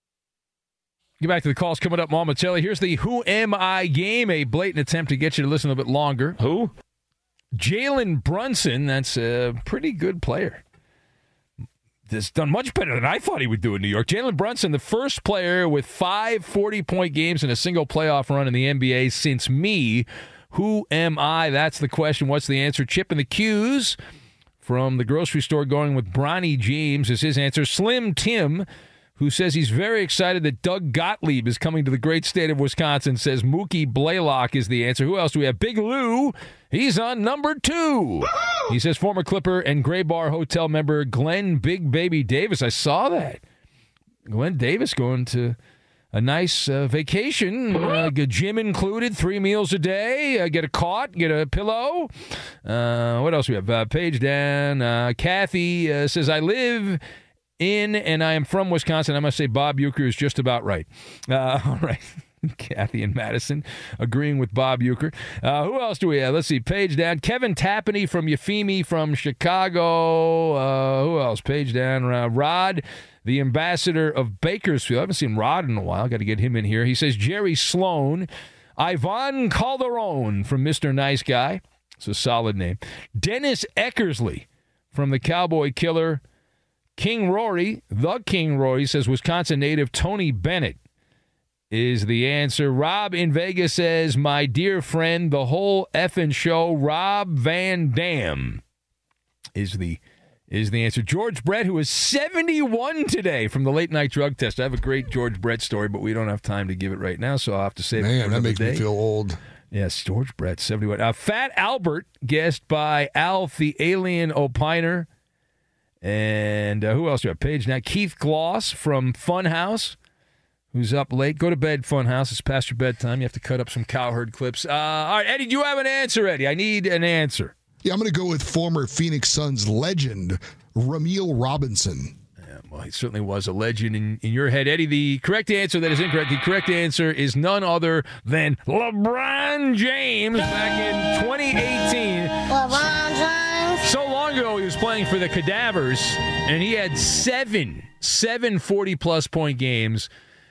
Get back to the calls coming up momentarily. Here's the Who Am I game, a blatant attempt to get you to listen a little bit longer. Who? Jalen Brunson, that's a pretty good player. Has done much better than I thought he would do in New York. Jalen Brunson, the first player with five forty-point games in a single playoff run in the N B A since me. Who am I? That's the question. What's the answer? Chip in the Q's from the grocery store going with Bronny James is his answer. Slim Tim, who says he's very excited that Doug Gottlieb is coming to the great state of Wisconsin, says Mookie Blaylock is the answer. Who else do we have? Big Lou, he's on number two. Woo-hoo! He says former Clipper and Gray Bar Hotel member Glenn Big Baby Davis. I saw that. Glenn Davis going to a nice uh, vacation, uh, gym included, three meals a day, uh, get a cot, get a pillow. Uh, what else we have? Uh, page down. Uh, Kathy uh, says, I live in, and I am from Wisconsin. I must say Bob Uecker is just about right. Uh, all right. Kathy and Madison agreeing with Bob Uecker. Uh, who else do we have? Let's see. Page down. Kevin Tapany from Euphemie from Chicago. Uh, who else? Page down. Uh, Rod, the ambassador of Bakersfield. I haven't seen Rod in a while. Got to get him in here. He says Jerry Sloan. Ivan Calderon from Mister Nice Guy. It's a solid name. Dennis Eckersley from the Cowboy Killer. King Rory, the King Rory, says Wisconsin native Tony Bennett is the answer. Rob in Vegas says, my dear friend, the whole effing show, Rob Van Dam is the is the answer. George Brett, who is seventy-one today from the late night drug test. I have a great George Brett story, but we don't have time to give it right now, so I'll have to save Man, it for that makes day. me feel old. Yes, George Brett, seventy-one. Uh, Fat Albert, guessed by Alf the Alien Opiner. And uh, who else do we have? Page now. Keith Gloss from Funhouse, who's up late. Go to bed, Funhouse. It's past your bedtime. You have to cut up some cowherd clips. Uh, all right, Eddie, do you have an answer, Eddie? I need an answer. Yeah, I'm going to go with former Phoenix Suns legend, Ramil Robinson. Yeah, well, he certainly was a legend in, in your head. Eddie, the correct answer that is incorrect, the correct answer is none other than LeBron James back in twenty eighteen. LeBron James. So long ago, he was playing for the Cadavers, and he had seven, seven forty-plus point games.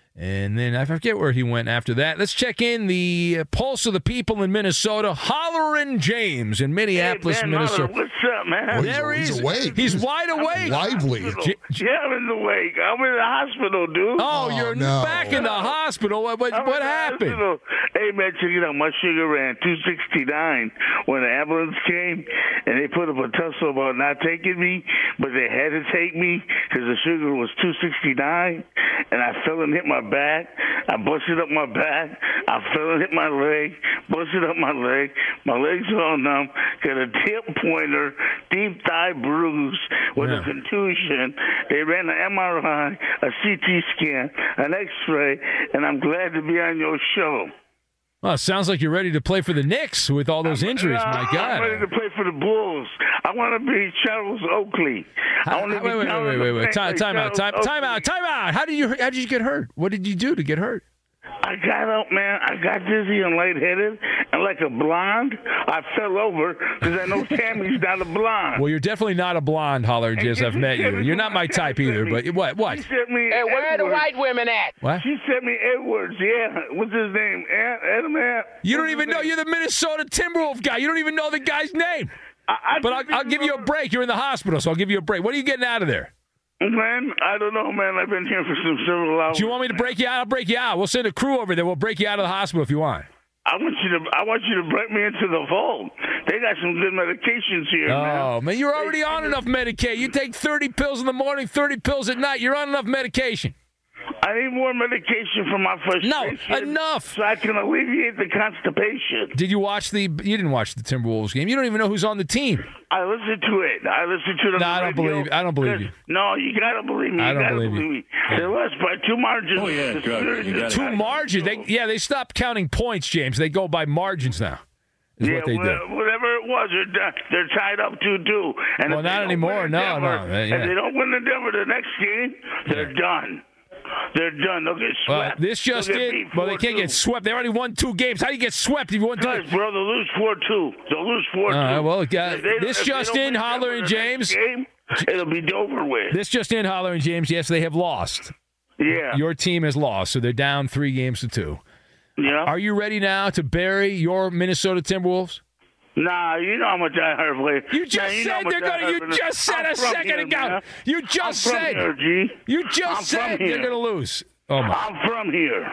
And then I forget where he went after that. Let's check in the pulse of the people in Minnesota. Hollerin' James in Minneapolis, hey, man, Minnesota. Holler, what's up, man? Well, there he's, he he's is. awake. He's wide awake. Lively. J- Yeah, I'm in the wake. I'm in the hospital, dude. Oh, Oh, you're no. back in the hospital. What, what, I'm what in the happened? hospital. Hey, man, check it out. My sugar ran two sixty-nine when the ambulance came, and they put up a tussle about not taking me, but they had to take me because the sugar was two sixty-nine, and I fell and hit my back. I busted up my back. I fell and hit my leg, busted up my leg. My legs all numb. Got a tip pointer, deep thigh bruise with Yeah. a contusion. They ran an M R I, a C T scan, an X-ray, and I'm glad to be on your show. Well, it sounds like you're ready to play for the Knicks with all those injuries. Uh, My God. I'm ready to play for the Bulls. I want to be Charles Oakley. I want to Wait, be wait, wait, down wait, in wait, the wait. paint Time, like time out, time, Charles time out, Oakley. time out. How did you? How did you get hurt? What did you do to get hurt? I got up, man. I got dizzy and lightheaded, and like a blonde, I fell over because I know Tammy's not a blonde. Well, you're definitely not a blonde, Holler and Jizz. I've met you. You're not my type either. But what? What? She sent me Hey, where are the Edwards. white women at? What? She sent me Edwards. Yeah, what's his name? Ed- Adam Ant. You don't What's even his know. name? You're the Minnesota Timberwolf guy. You don't even know the guy's name. I, I But I'll, I'll give you a break. You're in the hospital, so I'll give you a break. What are you getting out of there? Man, I don't know, man. I've been here for some several hours. Do you want me to break you out? I'll break you out. We'll send a crew over there. We'll break you out of the hospital if you want. I want you to. I want you to break me into the vault. They got some good medications here, man. Oh, man, you're already on enough Medicaid. You take thirty pills in the morning, thirty pills at night. You're on enough medication. I need more medication for my frustration. No, enough. So I can alleviate the constipation. Did you watch the? You didn't watch the Timberwolves game. You don't even know who's on the team. I listened to it. I listened to it. No, on I the don't radio. believe. I don't believe you. No, you gotta believe me. I don't you gotta believe you. me. They lost by two margins. Oh, yeah, The good. Spurs You just Two got- margins. They yeah, they stopped counting points, James. They go by margins now. Is Yeah, what they wha- do. whatever it was, they're, di- they're tied up two two. And Well, if they not don't anymore. win in No, Denver, no, yeah. If they don't win in Denver the next game, they're done. They're done. They'll get Well, swept. this just They'll get in. beat Well, they can't four two. get swept. They already won two games. How do you get swept if you won two? Guys, bro, they'll lose four two. They'll lose four two. All right, well, uh, If they- this if they just don't in, win Holler Denver and the next James. game, it'll be over with. This just in, Holler and James. Yes, they have lost. Yeah. Your team has lost, so they're down three games to two. Yeah. Are you ready now to bury your Minnesota Timberwolves? Nah, you know how much I heard play. You just Nah, you know said how much they're I going to. heard You play. just said I'm a from second here, ago. man. You just I'm from said. here, G. You just I'm said from they're here. going to lose. Oh my! I'm from here.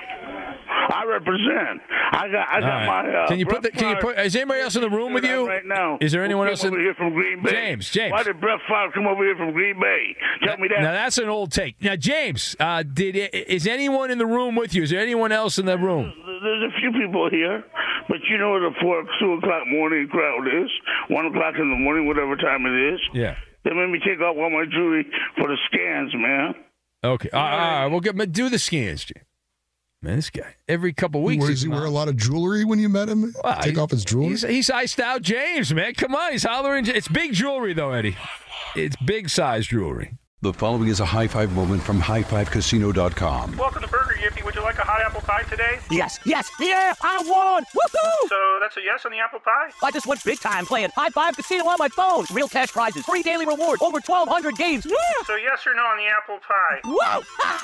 I represent. I got. I got All right. my. Uh, Can you put the? Brett Can you Favre put? Is anybody else in the room with shirt on you? right now? Is there anyone Who else came in? over here from Green Bay? James, James. Why did Brett Favre come over here from Green Bay? Tell me that. Now that's an old take. Now, James, uh, did it, is anyone in the room with you? Is there anyone else in the room? There's a few people here, but you know what the four, two o'clock morning crowd is. One o'clock in the morning, whatever time it is. Yeah. They made me take off all my jewelry for the scans, man. Okay. All right. All right. We'll get do the scans, James. Man, this guy every couple weeks. Where he's does he not- wear a lot of jewelry when you met him? Well, Take he- off his jewelry? He's, he's iced out James, man. Come on, he's hollering. It's big jewelry, though, Eddie. It's big size jewelry. The following is a high five moment from high five casino dot com. Welcome to Burger Yippee. Would you like a hot apple pie today? Yes, yes, yeah, I won! Woohoo! So that's a yes on the apple pie? I just went big time playing High Five Casino on my phone. Real cash prizes, free daily rewards, over twelve hundred games. Yeah! So yes or no on the apple pie? Whoa!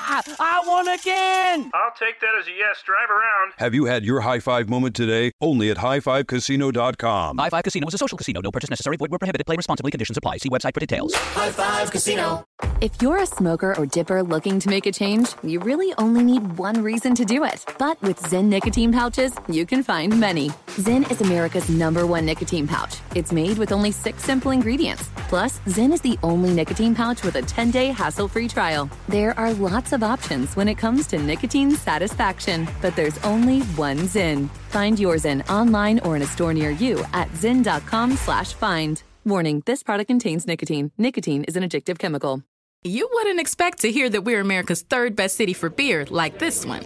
I won again! I'll take that as a yes. Drive around. Have you had your high five moment today? Only at high five casino dot com. High Five Casino is a social casino. No purchase necessary. Void where prohibited. Play responsibly. Conditions apply. See website for details. High Five Casino. If you're a smoker or dipper looking to make a change, you really only need one reason to do it. But with Zyn nicotine pouches, you can find many. Zyn is America's number one nicotine pouch. It's made with only six simple ingredients. Plus, Zyn is the only nicotine pouch with a ten-day hassle-free trial. There are lots of options when it comes to nicotine satisfaction, but there's only one Zyn. Find your Zyn online or in a store near you at zyn.com slash find. Warning, this product contains nicotine. Nicotine is an addictive chemical. You wouldn't expect to hear that we're America's third best city for beer like this one.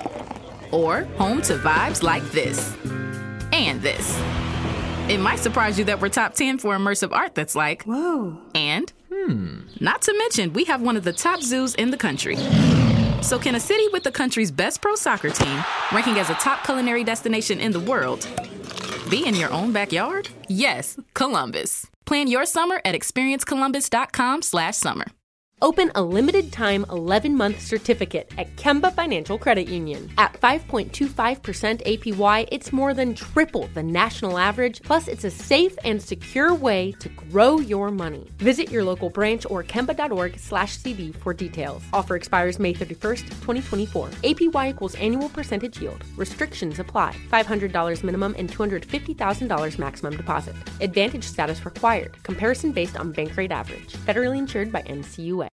Or home to vibes like this. And this. It might surprise you that we're top ten for immersive art that's like, whoa. And, hmm. Not to mention, we have one of the top zoos in the country. So can a city with the country's best pro soccer team, ranking as a top culinary destination in the world, be in your own backyard? Yes, Columbus. Plan your summer at experiencecolumbus.com slash summer. Open a limited-time eleven-month certificate at Kemba Financial Credit Union. At five point two five percent A P Y, it's more than triple the national average, plus it's a safe and secure way to grow your money. Visit your local branch or kemba.org slash CD for details. Offer expires May thirty-first, twenty twenty-four. A P Y equals annual percentage yield. Restrictions apply. five hundred dollars minimum and two hundred fifty thousand dollars maximum deposit. Advantage status required. Comparison based on bank rate average. Federally insured by N C U A.